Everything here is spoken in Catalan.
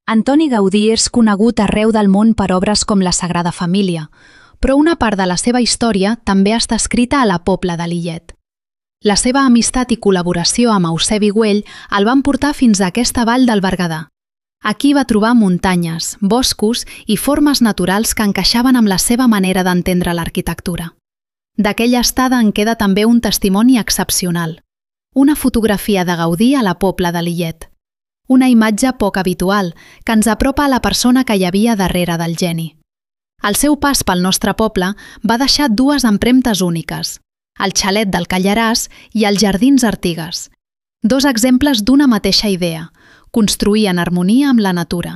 Antoni Gaudí és conegut arreu del món per obres com la Sagrada Família, però una part de la seva història també està escrita a la Pobla de Lillet. La seva amistat i col·laboració amb Eusebi Güell el van portar fins a aquesta vall del Berguedà. Aquí va trobar muntanyes, boscos i formes naturals que encaixaven amb la seva manera d'entendre l'arquitectura. D'aquella estada en queda també un testimoni excepcional. Una fotografia de Gaudí a la Pobla de Lillet. Una imatge poc habitual que ens apropa a la persona que hi havia darrere del geni. El seu pas pel nostre poble va deixar dues empremtes úniques, el xalet del Callaràs i els Jardins Artigues, dos exemples d'una mateixa idea, construir en harmonia amb la natura.